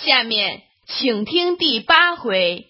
下面请听第8回。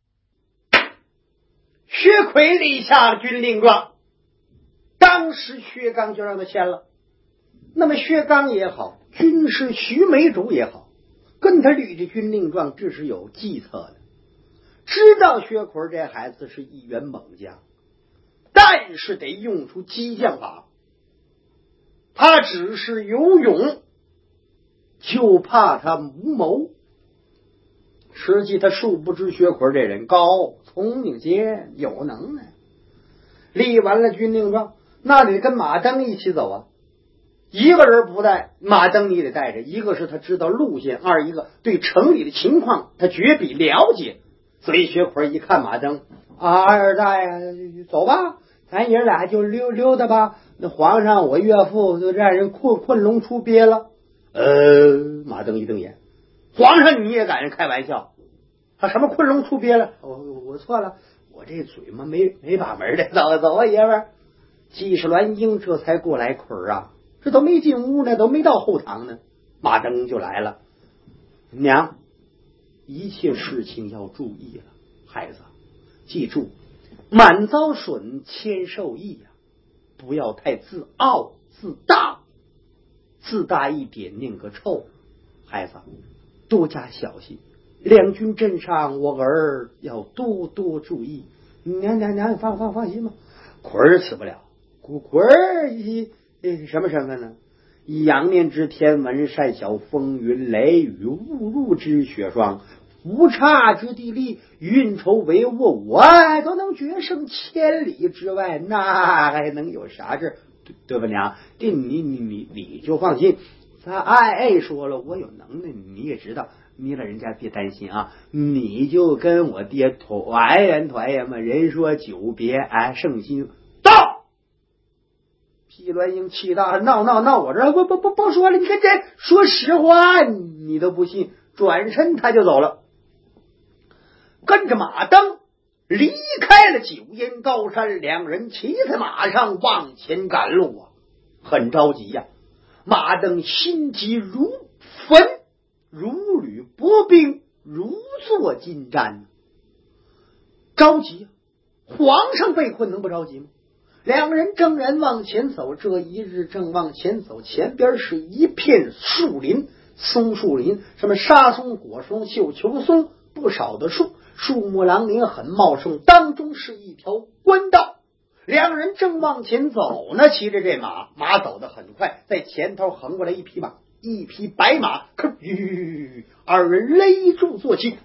薛奎立下军令状，当时薛刚就让他签了。那么薛刚也好，军师徐美主也好，跟他立这军令状，这是有计策的，知道薛奎这孩子是一员猛将，但是得用出激将法。他只是有勇，就怕他无谋。实际他殊不知薛奎这人高，聪明些，有能耐。立完了军令状，那得跟马登一起走啊。一个人不带，马登你得带着。一个是他知道路线，二一个对城里的情况他绝比了解。所以薛奎一看马登，二大爷走吧，咱爷俩就溜达吧。那皇上我岳父就让人困龙出鳖了。马登一瞪眼，皇上你也敢开玩笑？什么困龙出鳖了？我错了，我这嘴嘛没把门的。走啊，爷们儿！季氏栾英这才过来，坤啊，这都没进屋呢，都没到后堂呢，马登就来了。娘，一切事情要注意了，孩子，记住，满遭损，谦受益呀，不要太自傲自大，自大一点宁个臭。孩子，多加小心。两军阵上，我儿要多多注意。娘，放心吧，奎儿死不了。奎儿什么身份呢？仰面之天文，善晓风云雷雨，误入之雪霜，无差之地利，运筹帷幄，我都能决胜千里之外，那还能有啥事？对吧，娘？你就放心。咱说了，我有能耐，你也知道。你老人家别担心啊，你就跟我爹团圆嘛。人说久别胜新到。皮栾英气大，闹，我这不说了，你跟这说实话，你都不信。转身他就走了，跟着马登离开了九烟高山，两人骑在马上往前赶路啊，很着急呀。马登心急如焚，如履薄冰，如坐金毡，着急。皇上被困能不着急吗？两人正然往前走，这一日正往前走，前边是一片树林，松树林，什么沙松、果松、绣球松，不少的树，树木狼林很茂盛，当中是一条官道。两人正往前走呢，骑着这马走得很快，在前头横过来一匹马，一匹白马，二人勒住坐骑。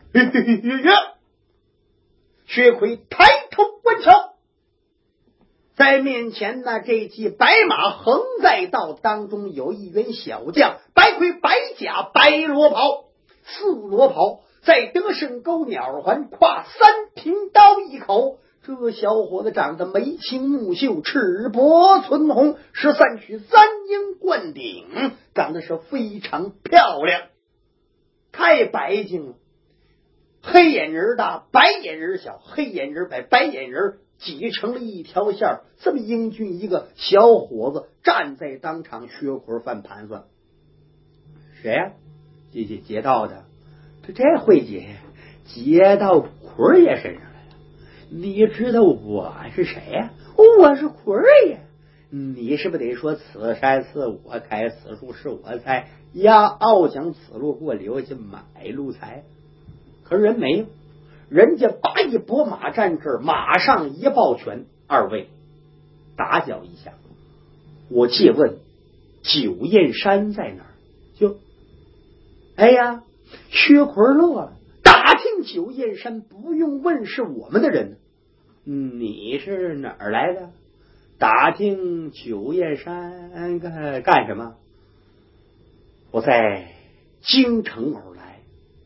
薛奎抬头观瞧，在面前呢，这骑白马横在道当中，有一员小将，白盔白甲白罗袍，四罗袍，在得胜钩鸟环，挎三平刀一口。这小伙子长得眉清目秀，赤膊存红，13曲三英冠顶，长得是非常漂亮，太白净了。黑眼仁大，白眼仁小，黑眼仁把白眼仁挤成了一条线。这么英俊一个小伙子站在当场，薛奎翻盘算，谁呀？劫道的，这会劫到奎爷身上来了。你知道我是谁呀？我是奎爷。你是不是得说此山是我开，此树是我栽呀？傲想此路过，留下买路财。可是人没有，人家拔一拨马站这儿，马上一抱拳，二位打搅一下，我借问九燕山在哪儿？哎呀，薛奎乐了，打听九燕山不用问，是我们的人。你是哪儿来的？打听九燕山干什么？我在京城而来。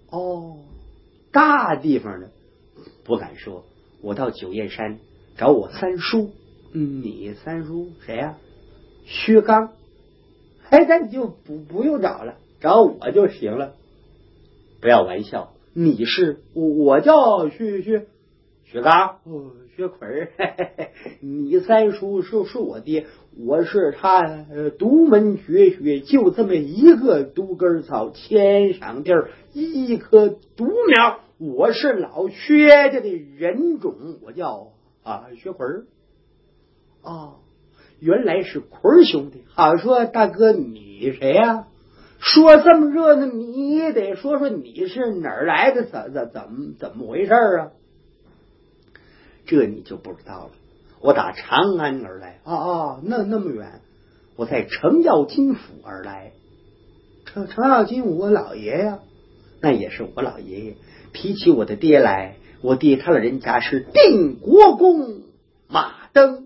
大地方的不敢说，我到九燕山找我三叔。你三叔谁呀？薛刚。那你就不用找了，找我就行了。不要玩笑，你是？我叫薛薛刚，薛奎儿，你再说我爹，我是他独门绝学，就这么一个独根草，千上地儿一棵独苗，我是老薛家的人种，我叫薛奎儿。哦，原来是奎儿兄弟。好说大哥你谁呀？说这么热闹，你也得说说你是哪儿来的，怎么回事啊？这你就不知道了。我打长安而来。那么远，我在程咬金府而来。程咬金我老爷呀，那也是我老爷爷。提起我的爹来，我爹他老人家是定国公马登。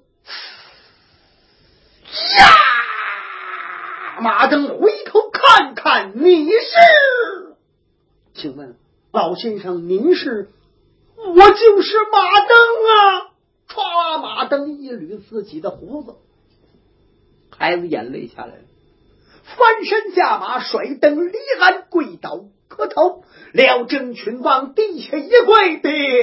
呀！马登回头看看，你是？请问老先生您是？我就是马登啊！歘，马登一捋自己的胡子，孩子眼泪下来了，翻身下马，甩蹬离鞍，跪倒磕头。辽征群王地下一跪，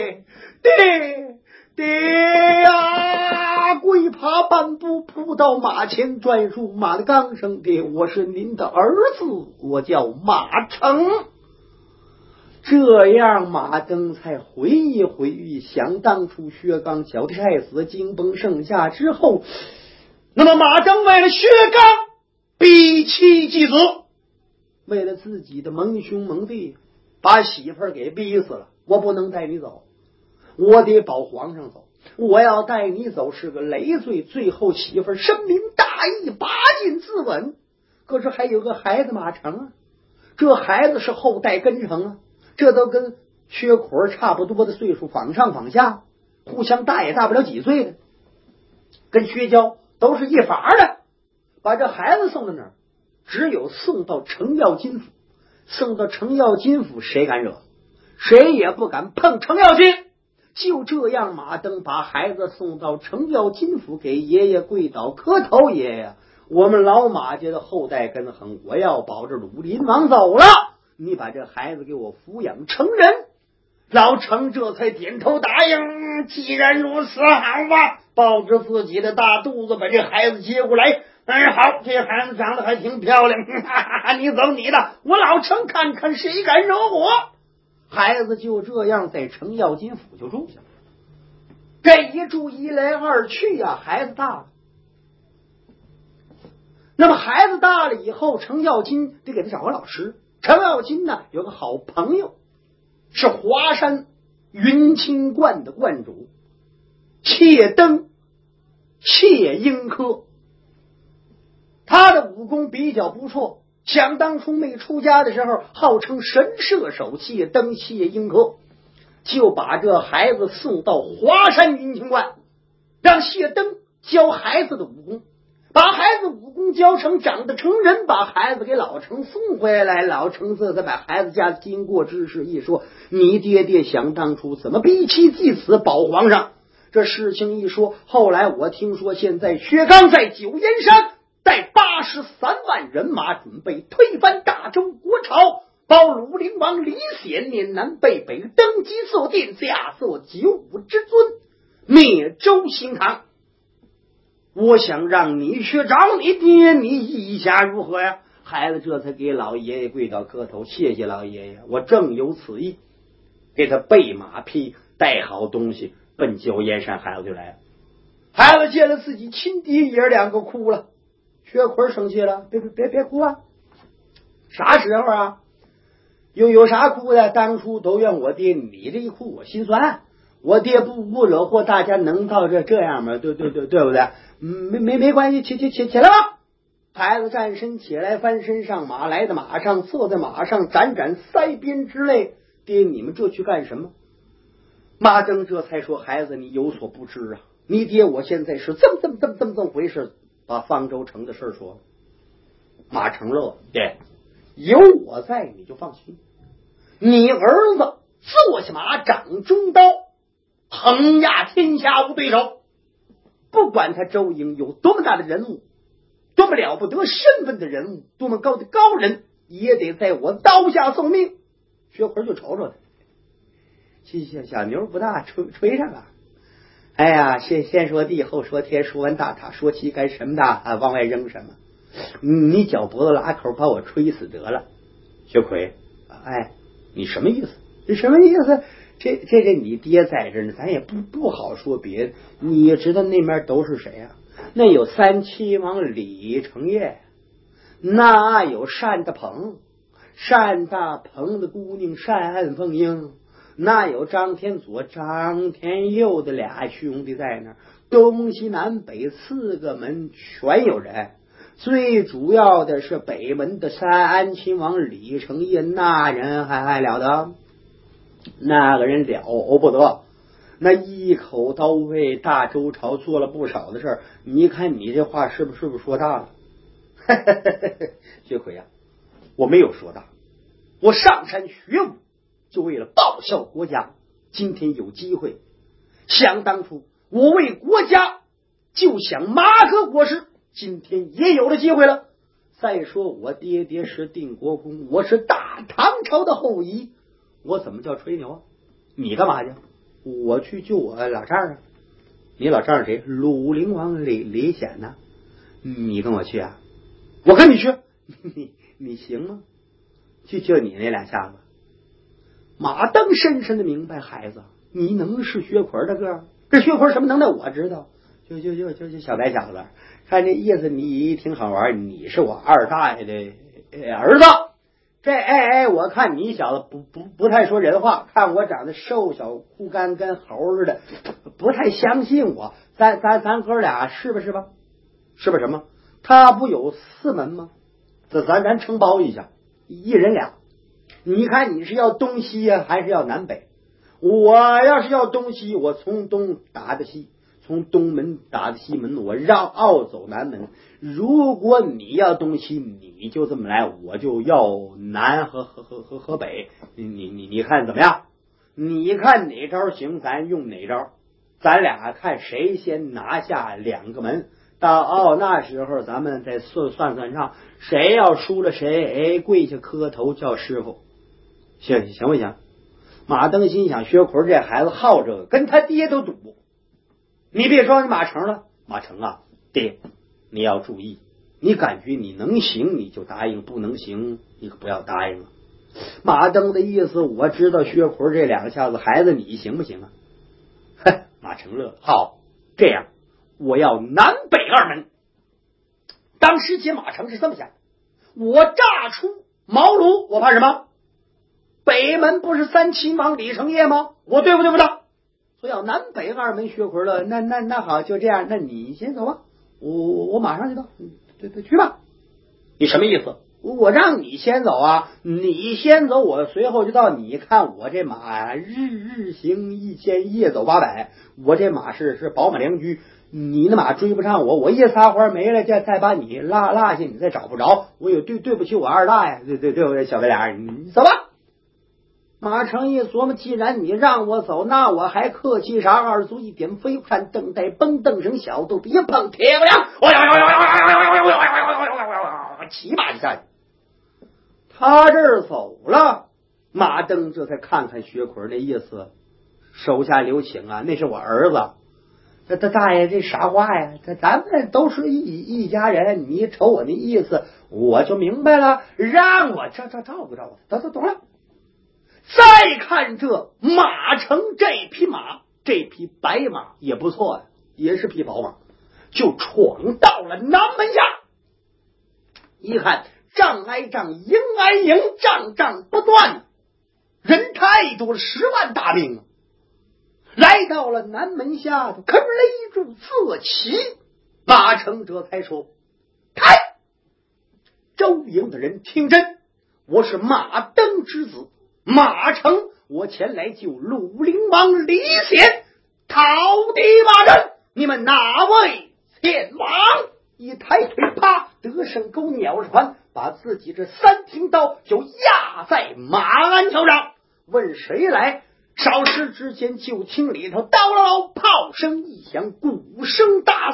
爹呀！跪爬半步扑到马前，转入马的刚声，爹，我是您的儿子，我叫马成。这样马登才回忆想当初薛刚小的害死金崩盛夏之后，那么马登为了薛刚逼妻继子，为了自己的盟兄盟弟，把媳妇儿给逼死了。我不能带你走，我得保皇上走，我要带你走是个累赘，最后媳妇儿深明大义，拔剑自刎。可是还有个孩子马成啊，这孩子是后代根成啊，这都跟薛奎差不多的岁数，仿上仿下，互相大也大不了几岁的，跟薛娇都是一法的。把这孩子送到哪儿？只有送到程咬金府。送到程咬金府，谁敢惹？谁也不敢碰程咬金。就这样，马登把孩子送到程咬金府，给爷爷跪倒磕头。爷爷，我们老马家的后代根很，我要保着鲁林王走了，你把这孩子给我抚养成人。老程这才点头答应，既然如此，好吧，抱着自己的大肚子把这孩子接过来。好，这孩子长得还挺漂亮，你走你的，我老程看看谁敢惹我。孩子就这样在程咬金府就住下了。这一住一来二去啊，孩子大了。那么孩子大了以后，程咬金得给他找个老师。程咬金呢有个好朋友，是华山云清观的观主谢登谢英科。他的武功比较不错，想当初没出家的时候，号称神射手谢登谢英科，就把这孩子送到华山云清观，让谢登教孩子的武功，把孩子武功教成，长得成人，把孩子给老程送回来。老程这才把孩子家的经过之事一说，你爹爹想当初怎么逼妻继子保皇上，这事情一说，后来我听说现在薛刚在九堰山带83万人马，准备推翻大周国朝，保鲁陵王李显年南北登基做殿下，做95之尊，灭周兴唐。我想让你去找你爹，你意下如何呀？孩子这才给老爷爷跪倒磕头，谢谢老爷爷，我正有此意。给他备马匹，带好东西，奔九堰山。孩子就来了。孩子见了自己亲爹，爷两个哭了。薛奎生气了，别哭啊！啥时候啊？有啥哭的？当初都怨我爹，你这一哭我心酸。我爹不惹祸，大家能到这样吗？对不对？没关系，起来吧。孩子站身起来，翻身上马，来到马上，坐在马上，沾腮边之泪。爹，你们这去干什么？马登这才说：孩子，你有所不知啊，你爹我现在是这么回事。把方舟城的事说了。马成乐，爹，有我在你就放心，你儿子坐下马，掌中刀，横压天下无对手。不管他周营有多么大的人物，多么了不得身份的人物，多么高的高人，也得在我刀下送命。薛奎就瞅瞅他， 小牛不大，吹上了。哎呀，先说地，后说天，说完大塔，说旗杆什么大往外扔什么。你脚脖子拉口把我吹死得了。薛奎，哎，你什么意思？这什么意思？这你爹在这呢，咱也不好说别的。你也知道那面都是谁啊？那有三齐王李成业，那有单大鹏的姑娘单凤英，那有张天佐、张天佑的俩兄弟在那儿，东西南北4个门全有人。最主要的是北门的三齐王李成业，那人还了得，那个人了不得，那一口刀为大周朝做了不少的事儿。你看你这话是不是说大了？薛奎啊，我没有说大，我上山学武就为了报效国家。今天有机会，想当初我为国家就想马革裹尸，今天也有了机会了。再说我爹爹是定国公，我是大唐朝的后裔，我怎么叫吹牛啊？你干嘛去？我去救我老丈人。你老丈人谁？鲁陵王李显呢？你跟我去啊？我跟你去。你行吗？就你那两下子。马登深深的明白，孩子，你能是薛奎的个？这薛奎什么能耐我知道。就小白小子，看这意思你挺好玩，你是我二大爷的儿子。这我看你小子不太说人话，看我长得瘦小枯干跟猴似的，不太相信我。咱哥俩是吧？是吧什么？他不有4门吗？咱承包一下，一人俩。你看你是要东西呀，还是要南北？我要是要东西，我从东打的西，从东门打的西门，我绕走南门。如果你要东西，你就这么来，我就要南和北。你看怎么样？你看哪招行，咱用哪招。咱俩看谁先拿下2个门。到那时候咱们再算账，谁要输了谁跪下磕头叫师傅。行不行？马登心想，薛奎这孩子好这个，跟他爹都赌。你别说你马成了，马成啊，爹你要注意，你感觉你能行你就答应，不能行你可不要答应了。马登的意思我知道，薛奎这2下子，孩子你行不行啊？马成乐，好，这样我要南北2门。当时接马成是这么想，我炸出茅庐，我怕什么？北门不是三齐王李成业吗？我对不对？所以要南北2门薛奎了。那好，就这样，那你先走吧，我马上就到。对，去吧。你什么意思？我让你先走啊，你先走，我随后就到。你看我这马日行1000，夜走800，我这马是宝马良驹，你那马追不上我，我一撒欢没了，再把你落下，你再找不着，我有对不起我二大爷。对，小白脸，你走吧。马成一琢磨，既然你让我走，那我还客气啥？2足一点飞快，蹬带蹦蹬声，小肚别碰铁不凉，骑马就下去。他这儿走了，马登这才看看薛奎那意思，手下留情啊，那是我儿子。这大爷这啥话呀？咱们都是一家人，你瞅我那意思，我就明白了，让我照顾懂了。再看这马成这匹马，这匹白马也不错呀，也是匹宝马，就闯到了南门下。一看仗挨仗，营挨营，仗不断，人太多了，10万大兵啊！来到了南门下头，可勒住侧旗，马成这才说：“开！周营的人听真，我是马登之子马成，我前来救鲁陵王李显，讨敌马人，你们哪位前往？”一抬腿，啪，得胜钩鸟船，把自己这3挺刀就压在马鞍桥上。问谁来？少时之间，就听里头刀嗷嗷，炮声一响，鼓声大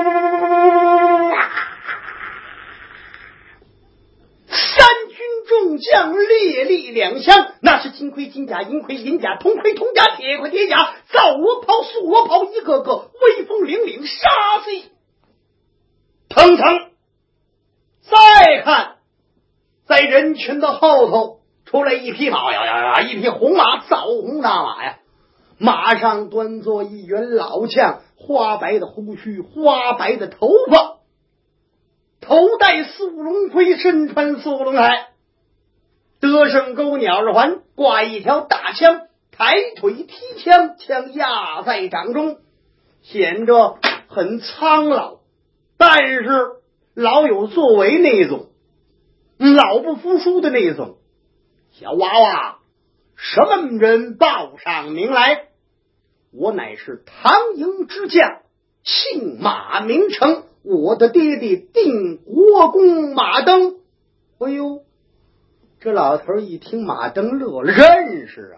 作，3军众众将列立两相，那是金盔金甲，银盔银甲，铜盔铜甲，铁盔铁甲，造罗袍素罗袍，一个个威风凛凛，杀气腾腾。再看在人群的后头出来一匹马呀，一匹红马，枣红大马呀，马上端坐一员老将，花白的胡须，花白的头发，头戴素龙盔，身穿素龙铠，得胜钩鸟儿环，挂一条大枪，抬腿踢枪，枪压在掌中，显着很苍老，但是老有作为那种，老不服输的那种。小娃娃，什么人报上名来？我乃是唐营之将，姓马名成，我的爹爹定国公马登。哎呦，这老头一听马登乐了，认识啊。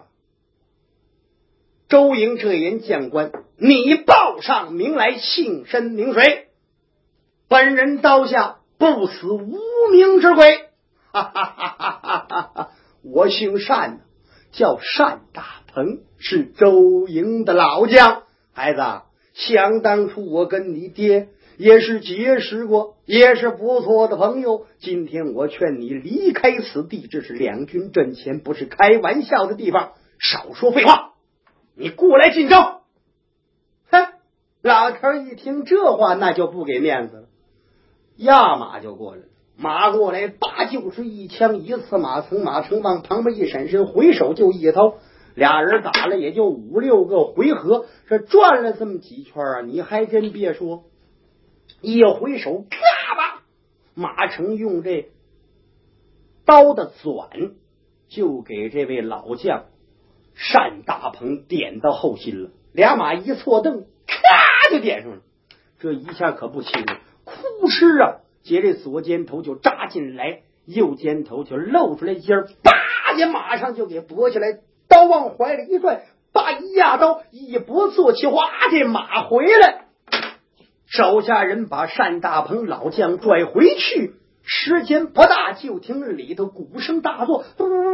周营这员将官，你报上名来，姓甚名谁？本人刀下不死无名之鬼。哈哈哈哈哈哈！我姓单，叫单大鹏，是周营的老将。孩子，想当初我跟你爹也是结识过，也是不错的朋友。今天我劝你离开此地，这是两军阵前，不是开玩笑的地方。少说废话，你过来进招。哼，老头一听这话，那就不给面子了，压马就过来了。马过来，叭就是一枪，一刺马从马成往旁边一闪身，回手就一刀。俩人打了也就5、6个回合，这转了这么几圈啊，你还真别说，一回手，咔吧，马成用这刀的转就给这位老将单大鹏点到后心了。俩马一错蹬，咔就点上了。这一下可不轻了，哭哧啊！接着左肩头就扎进来，右肩头就露出来尖儿，叭在马上就给拨下来，刀往怀里一拽，叭一压刀，一拨坐起，哗，这马回来。手下人把单大鹏老将拽回去，时间不大，就听里头鼓声大作，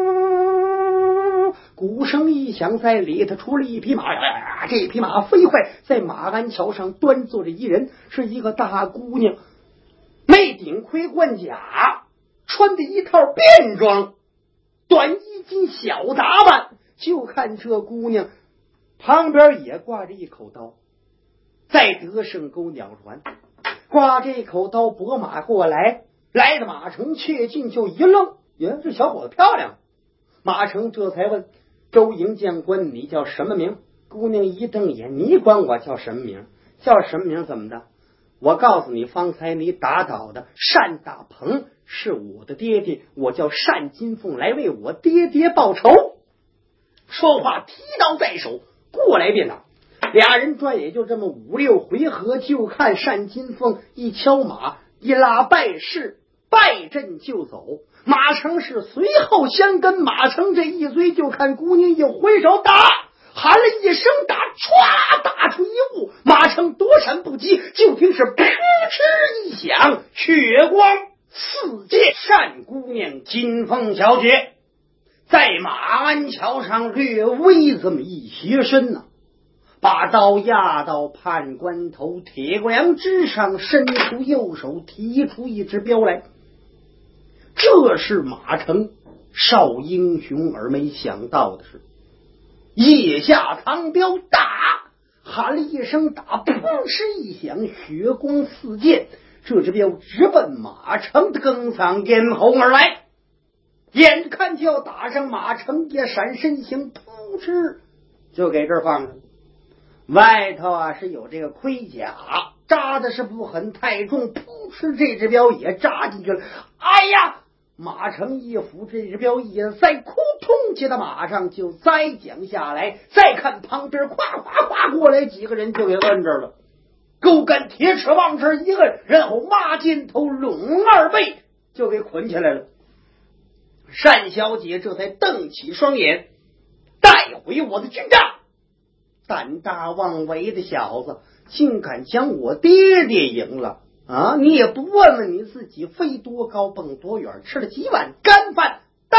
鼓声一响，在里头出了一匹马，这匹马飞快，在马鞍桥上端坐着一人，是一个大姑娘，没顶盔冠甲，穿的一套便装，短衣襟小打扮。就看这姑娘旁边也挂着一口刀，在得胜钩鸟环，挂这口刀拨马过来，来的马成切近就一愣，这小伙子漂亮。马成这才问周营将官，你叫什么名？姑娘一瞪眼，你管我叫什么名？叫什么名怎么的？我告诉你，方才你打倒的单大鹏是我的爹爹，我叫单金凤，来为我爹爹报仇。说话提刀在手，过来便打。俩人转也就这么5、6回合，就看单金凤一敲马，一拉败势，败阵就走。马成是随后相跟，马成这一追，就看姑娘一挥手打，喊了一声打，唰打出一物，马成躲闪不及，就听是噗嗤一响，血光四溅。单姑娘金凤小姐在马鞍桥上略微这么一斜身呢，把刀压到判官头铁梁之上，伸出右手提出一支镖来。这是马成少英雄而没想到的是，腋下藏镖，打喊了一声打，砰哧一响，血光四溅，这支镖直奔马成的更嗓咽喉而来。眼看就要打上，马成也闪身形，噗哧就给这儿放上。外头啊是有这个盔甲，扎的是不很太重，噗哧这支镖也扎进去了。哎呀！马成一扶这支镖一塞，扑通接到马上就栽将下来。再看旁边夸夸夸过来几个人就给摁这儿了，钩竿铁齿往这一摁，然后马肩头拢二背就给捆起来了。单小姐这才瞪起双眼，带回我的军帐！胆大妄为的小子，竟敢将我爹爹赢了啊！你也不问问你自己飞多高蹦多远，吃了几碗干饭，带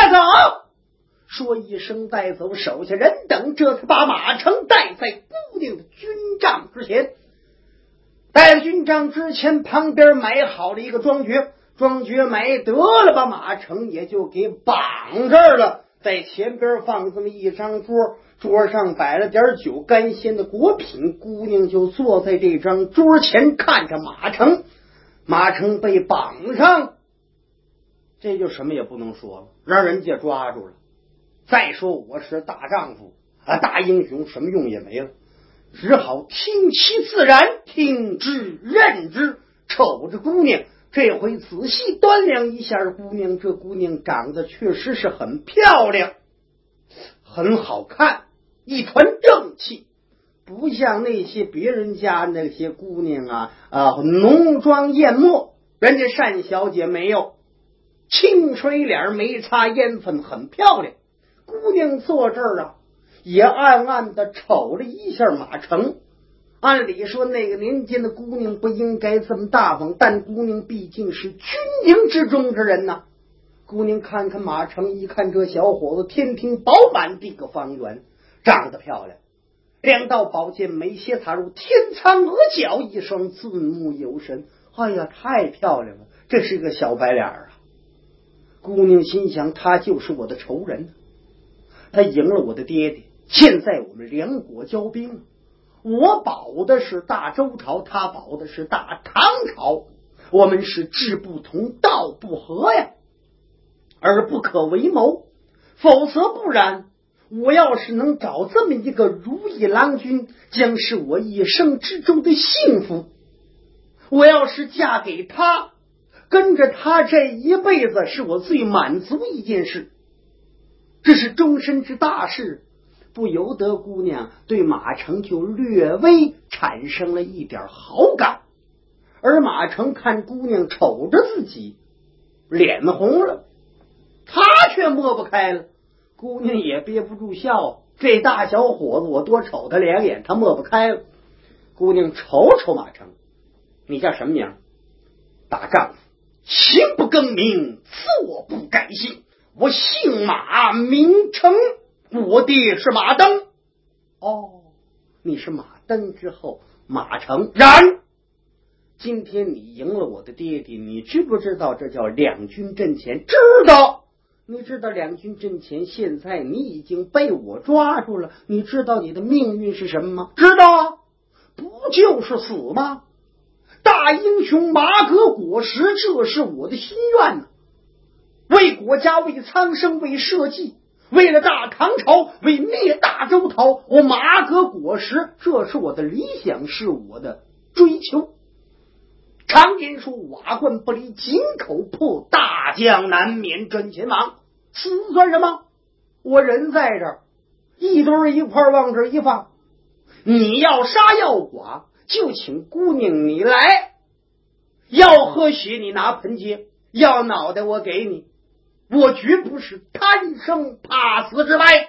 走！说一声带走，手下人等这才把马成带在姑娘的军帐之前。带了军帐之前，旁边埋好了一个庄爵，庄爵埋得了，把马成也就给绑这儿了。在前边放这么一张桌，桌上摆了点酒，干鲜的果品。姑娘就坐在这张桌前，看着马成。马成被绑上，这就什么也不能说了，让人家抓住了。再说我是大丈夫啊，大英雄，什么用也没了，只好听其自然，听之任之。瞅着姑娘，这回仔细端量一下姑娘，这姑娘长得确实是很漂亮，很好看，一团正气，不像那些别人家那些姑娘浓妆艳抹，人家单小姐没有，清水脸，没擦烟粉，很漂亮。姑娘坐这儿也暗暗的瞅了一下马成。按理说那个年间的姑娘不应该这么大方，但姑娘毕竟是军营之中之人呐。姑娘看看马成，一看这小伙子天庭饱满的个方圆，长得漂亮，两道宝剑眉斜踏入天苍额角，一双字目有神，哎呀，太漂亮了，这是个小白脸啊。姑娘心想，他就是我的仇人，他赢了我的爹爹，现在我们两国交兵，我保的是大周朝，他保的是大唐朝，我们是志不同道不合呀，而不可为谋，否则不然，我要是能找这么一个如意郎君，将是我一生之中的幸福。我要是嫁给他，跟着他这一辈子，是我最满足一件事，这是终身之大事。不由得姑娘对马成就略微产生了一点好感，而马成看姑娘瞅着自己，脸红了，他却抹不开了。姑娘也憋不住笑，这大小伙子我多瞅他两眼，他抹不开了。姑娘瞅瞅马成，你叫什么名？大丈夫行不更名，坐不改姓，我姓马名成，我爹是马登。哦，你是马登之后马成。然今天你赢了我的爹爹，你知不知道这叫两军阵前？知道。你知道两军阵前，现在你已经被我抓住了，你知道你的命运是什么吗？知道啊，不就是死吗？大英雄马革裹尸，这是我的心愿呢。为国家，为苍生，为社稷，为了大唐朝，为灭大周朝，我马革裹尸，这是我的理想，是我的追求。常言说，瓦罐不离井口破，大江难免阵前往。死算什么？我人在这儿，一堆一块往这一放。你要杀要剐，就请姑娘你来，要喝血你拿盆接，要脑袋我给你，我绝不是贪生怕死之辈。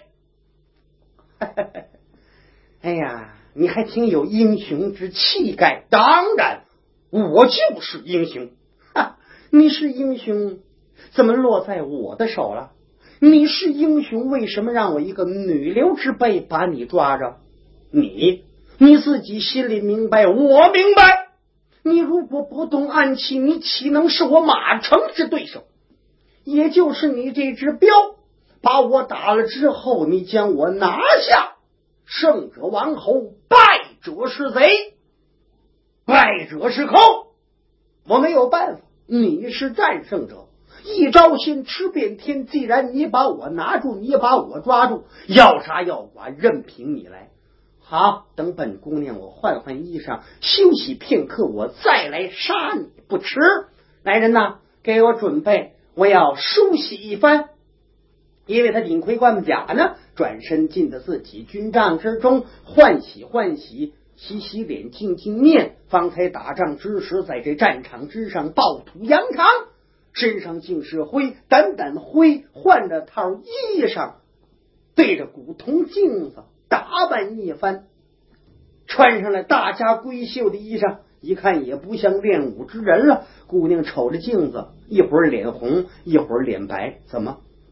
哎呀，你还挺有英雄之气概。当然我就是英雄。你是英雄，怎么落在我的手了？你是英雄，为什么让我一个女流之辈把你抓着？你自己心里明白，我明白。你如果不动暗器，你岂能是我马成之对手？也就是你这只镖，把我打了之后，你将我拿下，胜者王侯，败者是贼，败者是寇。我没有办法，你是战胜者，一招先吃遍天。既然你把我拿住，你把我抓住，要杀要剐任凭你来。好，等本姑娘我换换衣裳，休息片刻，我再来杀你不迟。来人呐，给我准备，我要梳洗一番。因为他顶盔贯甲呢，转身进到自己军帐之中，换洗换洗，洗洗脸，净净面。方才打仗之时，在这战场之上暴土扬长，身上尽是灰，掸掸灰，换着套衣裳，对着古铜镜子打扮一番，穿上了大家闺秀的衣裳，一看也不像练武之人了。姑娘瞅着镜子，一会儿脸红，一会儿脸白，怎么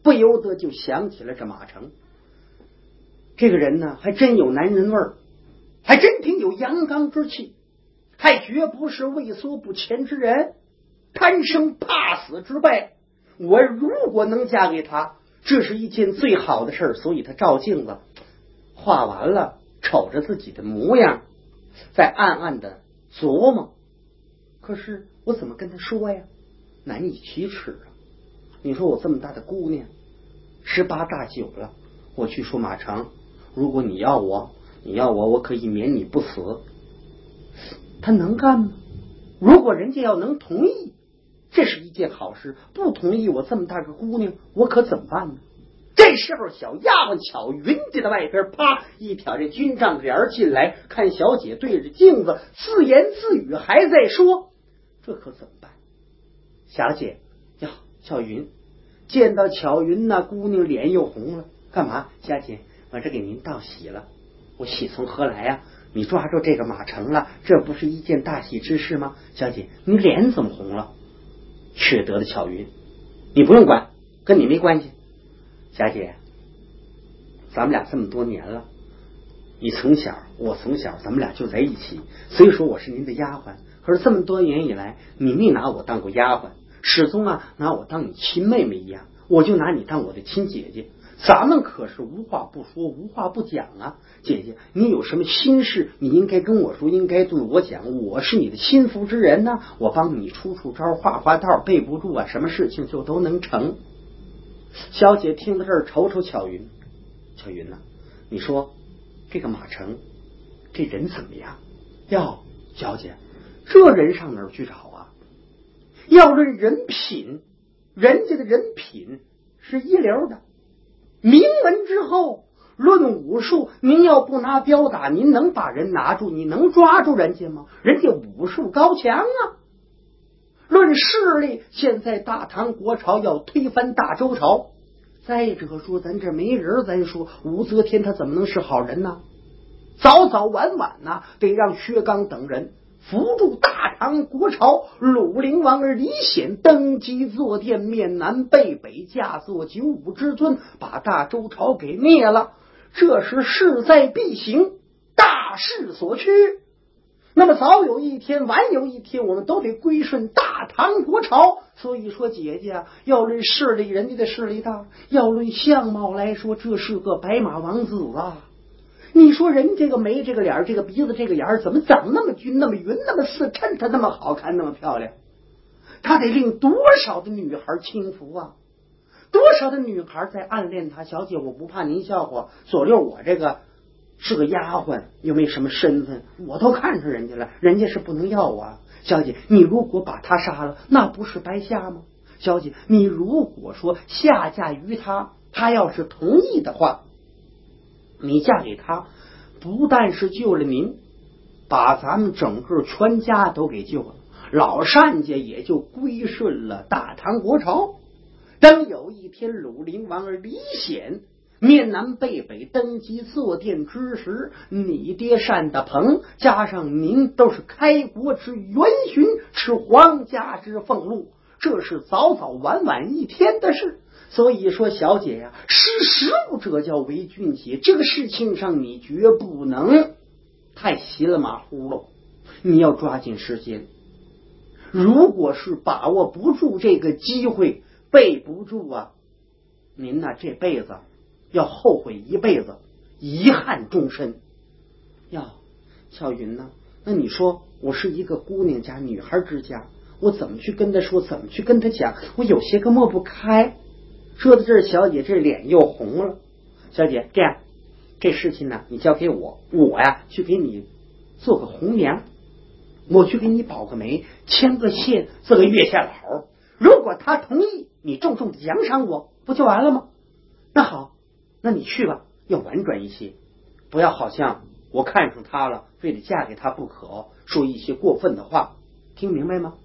不由得就想起了这马成。这个人呢，还真有男人味儿，还真挺有阳刚之气，还绝不是畏缩不前之人，贪生怕死之辈。我如果能嫁给他，这是一件最好的事儿。所以他照镜子，画完了，瞅着自己的模样，在暗暗的琢磨。可是我怎么跟他说呀？难以启齿啊！你说我这么大的姑娘，18大9了，我去说马成，如果你要我，我可以免你不死。他能干吗？如果人家要能同意，这是一件好事；不同意，我这么大个姑娘，我可怎么办呢？这时候，小丫鬟巧云就在外边啪一挑这军帐帘进来，看小姐对着镜子自言自语，还在说：“这可怎么办？”小姐呀，巧云见到巧云那姑娘脸又红了，干嘛？小姐，我这给您道喜了。我喜从何来呀？你抓住这个马成了，这不是一件大喜之事吗？小姐，你脸怎么红了？缺德的巧云，你不用管，跟你没关系。小姐，咱们俩这么多年了，你从小我从小，咱们俩就在一起。虽说我是您的丫鬟，可是这么多年以来，你没拿我当过丫鬟，始终拿我当你亲妹妹一样，我就拿你当我的亲姐姐。咱们可是无话不说，无话不讲啊！姐姐，你有什么心事，你应该跟我说，应该对我讲。我是你的心腹之人呢，我帮你出招，画道，背不住啊，什么事情就都能成。小姐听到这儿，瞅瞅巧云，巧云呐，你说这个马成这人怎么样？哟，小姐，这人上哪儿去找啊？要论人品，人家的人品是一流的。名门之后，论武术，您要不拿镖打，您能把人拿住？你能抓住人家吗？人家武术高强啊！论势力，现在大唐国朝要推翻大周朝。再者说，咱这没人，咱说武则天他怎么能是好人呢？早早晚晚得让薛刚等人扶助大唐国朝，鲁陵王儿李显登基坐殿，面南背北，驾作九五之尊，把大周朝给灭了。这是势在必行，大势所趋。那么早有一天，晚有一天，我们都得归顺大唐国朝。所以说，姐姐要论势力，人家的势力大；要论相貌来说，这是个白马王子啊。你说人这个眉这个脸这个鼻子这个眼怎么长那么均那么匀那么似衬，他那么好看那么漂亮，他得令多少的女孩倾服啊！多少的女孩在暗恋他。小姐，我不怕您笑话，左右我这个是个丫鬟，又没什么身份，我都看上人家了，人家是不能要我啊。小姐，你如果把他杀了，那不是白下吗？小姐，你如果说下嫁于他，他要是同意的话，你嫁给他，不但是救了您，把咱们整个全家都给救了，老单家也就归顺了大唐国朝。等有一天鲁陵王儿李显面南背北登基坐殿之时，你爹单大鹏加上您都是开国之元勋，吃皇家之俸禄，这是早早晚晚一天的事。所以说，小姐呀，识时务者叫为俊杰，这个事情上你绝不能太稀了马虎了，你要抓紧时间。如果是把握不住这个机会，背不住啊，您这辈子要后悔一辈子，遗憾终身。呀，巧云那你说我是一个姑娘家女孩之家，我怎么去跟她说，怎么去跟她讲？我有些个抹不开。说到这儿，小姐这脸又红了。小姐，这样，这事情你交给我，我去给你做个红娘，我去给你保个媒，牵个线，做个月下老。如果他同意，你重重的奖赏我，不就完了吗？那好，那你去吧，要婉转一些，不要好像我看上他了，非得嫁给他不可，说一些过分的话，听明白吗？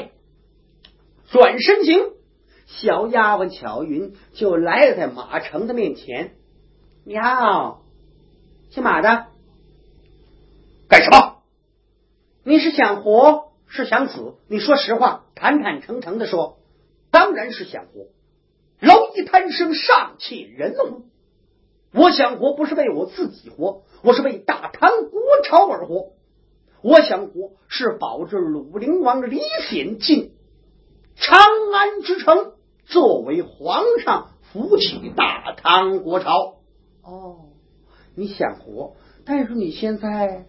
转身行，小丫鬟巧云就来在马成的面前。你好，姓马的，干什么？你是想活是想死？你说实话，坦坦诚诚的说。当然是想活。 蝼蚁贪生，尚且人乎？我想活不是为我自己活，我是为大唐国朝而活。我想活是保着鲁陵王李显进长安之城，作为皇上扶起大唐国朝。哦，你想活，但是你现在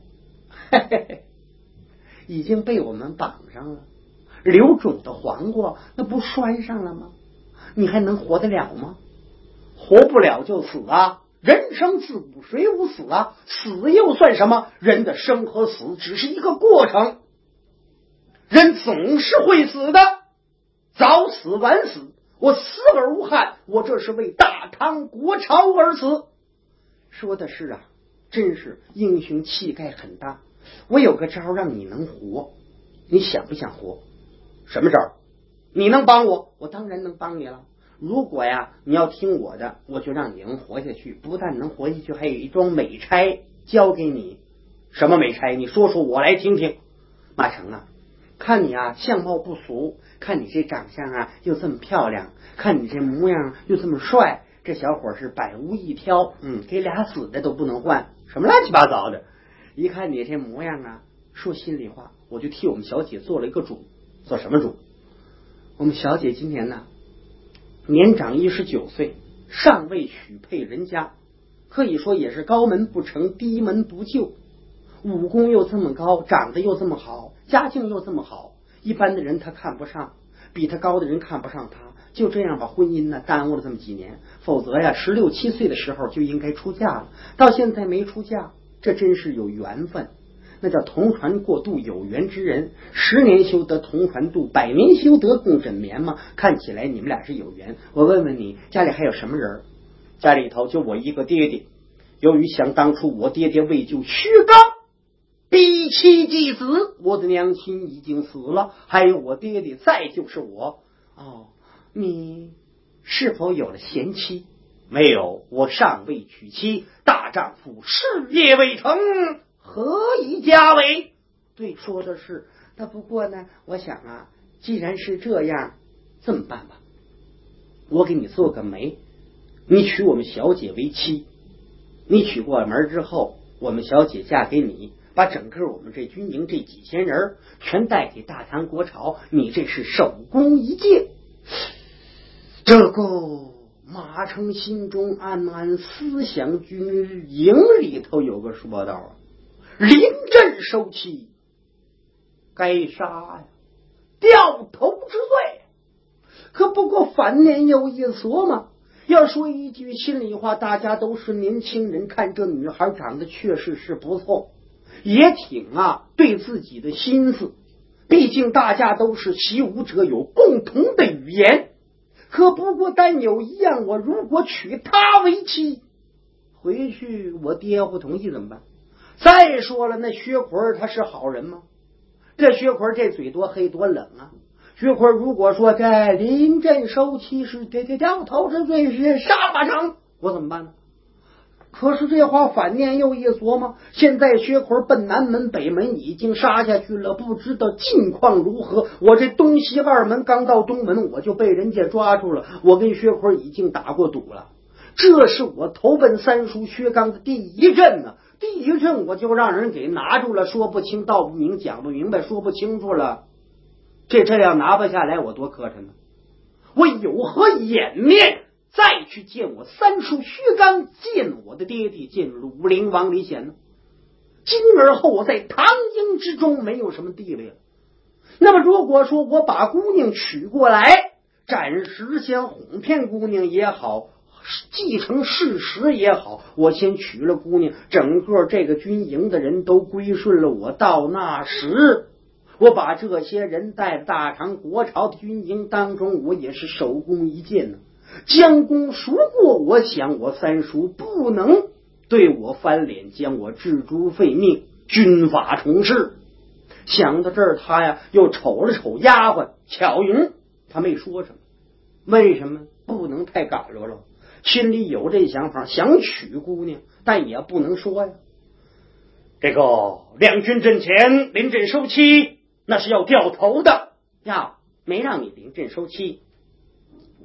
已经被我们绑上了，留种的黄瓜那不拴上了吗？你还能活得了吗？活不了就死啊！人生自古谁无死啊？死又算什么？人的生和死只是一个过程，人总是会死的，早死晚死，我死而无憾，我这是为大唐国朝而死。说的是啊，真是英雄气概很大。我有个招让你能活，你想不想活？什么招？你能帮我，我当然能帮你了。如果呀你要听我的，我就让你能活下去，不但能活下去，还有一桩美差交给你。什么美差？你说说我来听听。马成啊，看你啊相貌不俗，看你这长相啊又这么漂亮，看你这模样又这么帅，这小伙是百无一挑，给俩死的都不能换，什么乱七八糟的。一看你这模样啊，说心里话，我就替我们小姐做了一个主。做什么主？我们小姐今年呢年长19岁，尚未许配人家，可以说也是高门不成低门不就，武功又这么高，长得又这么好，家境又这么好，一般的人他看不上，比他高的人看不上他，就这样把婚姻呢耽误了这么几年。否则呀16、17岁的时候就应该出嫁了，到现在没出嫁，这真是有缘分。那叫同船过渡，有缘之人，10年修得同船渡，100年修得共枕眠嘛。看起来你们俩是有缘。我问问你，家里还有什么人？家里头就我一个爹爹。由于想当初我爹爹为救薛刚逼妻继子，我的娘亲已经死了，还有我爹爹，再就是我。你是否有了贤妻？没有，我尚未娶妻，大丈夫事业未成，何以家为？对，说的是。那不过呢，我想啊，既然是这样，这么办吧，我给你做个媒，你娶我们小姐为妻。你娶过门之后，我们小姐嫁给你，把整个我们这军营这几千人全带给大唐国朝，你这是首功一件。这个马成心中暗暗思想，军营里头有个说道啊，临阵收妻，该杀呀，掉头之罪。可不过反念又一琢磨，要说一句心里话，大家都是年轻人，看这女孩长得确实是不错，也挺对自己的心思，毕竟大家都是习武者，有共同的语言。可不过但有一样，我如果娶她为妻，回去我爹不同意怎么办？再说了，那薛奎他是好人吗？这薛奎这嘴多黑多冷啊！薛奎如果说这临阵收妻是掉头之罪，是杀马成，我怎么办呢？可是这话反念又一琢磨，现在薛奎奔南门北门已经杀下去了，不知道近况如何。我这东西2门刚到东门，我就被人家抓住了，我跟薛奎已经打过赌了，这是我投奔三叔薛刚的第一阵呢。第一阵我就让人给拿住了，说不清道不明，讲不明白，说不清楚了，这样拿不下来，我多磕碜呢！我有何颜面再去见我三叔薛刚，见我的爹爹，见鲁陵王李显呢？今而后我在唐营之中没有什么地位了。那么如果说我把姑娘娶过来，暂时先哄骗姑娘也好，继承事实也好，我先娶了姑娘，整个这个军营的人都归顺了我。到那时我把这些人带大唐国朝的军营当中，我也是首功一件呢。将功赎过，我想我三叔不能对我翻脸，将我置诸废命，军法重施。想到这儿，他呀又瞅了瞅丫鬟巧云，他没说什么。为什么？不能太赶着了，心里有这想法，想娶姑娘，但也不能说呀。这个两军阵前临阵收妻，那是要掉头的呀，没让你临阵收妻，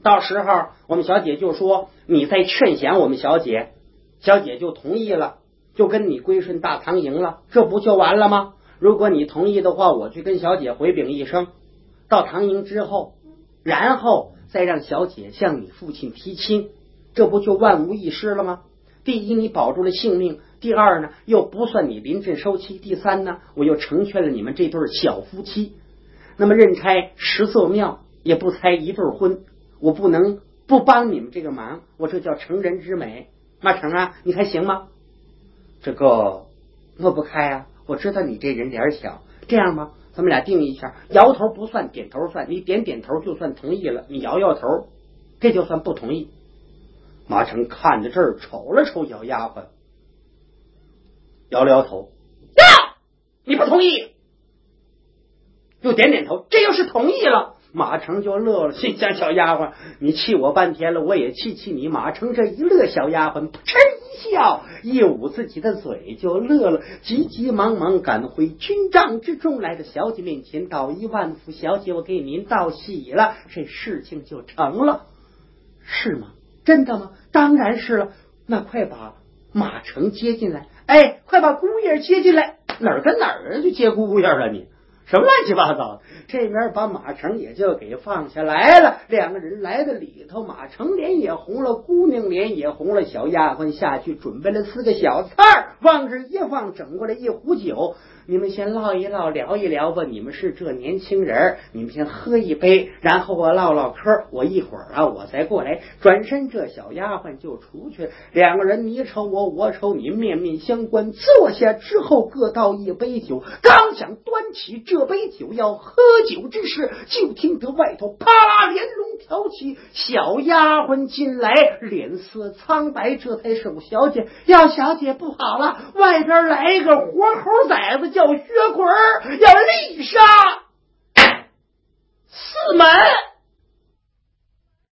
到时候我们小姐就说你再劝降我们小姐，小姐就同意了，就跟你归顺大唐营了，这不就完了吗？如果你同意的话，我去跟小姐回禀一声，到唐营之后，然后再让小姐向你父亲提亲，这不就万无一失了吗？第一，你保住了性命；第二呢，又不算你临阵收妻；第三呢，我又成全了你们这对小夫妻。那么任拆十座庙，也不拆一对婚，我不能不帮你们这个忙，我这叫成人之美。马成啊，你还行吗？这个我不开啊，我知道你这人脸小，这样吧，咱们俩定一下，摇头不算，点头算，你点头就算同意了，你摇头这就算不同意。马成看着这儿，瞅了瞅小丫鬟，摇了摇头，呀，你不同意，又点头，这要是同意了。马成就乐了，心想小丫鬟，你气我半天了，我也气你。马成这一乐，小丫鬟噗嗤一笑，一捂自己的嘴就乐了，急急忙忙赶回军帐之中，来到小姐面前道一万福，小姐我给您道喜了，这事情就成了。是吗？真的吗？当然是了。那快把马成接进来，哎，快把姑爷接进来。哪儿跟哪儿就接姑爷了你？什么乱七八糟的？这边把马成也就给放下来了，两个人来到里头，马成脸也红了，姑娘脸也红了，小丫鬟下去准备了4个小菜，往这一放，整过来1壶酒，你们先唠一唠，聊一聊吧，你们是这年轻人，你们先喝一杯，然后我唠唠嗑，我一会儿啊我再过来。转身这小丫鬟就出去，两个人你瞅我，我瞅你，面面相关，坐下之后各倒一杯酒，刚想端起这杯酒要喝酒之时，就听得外头啪啦连笼挑起，小丫鬟进来，脸色苍白，这才说小姐，要小姐不好了，外边来一个活猴崽子叫薛鬼儿，要立杀4门。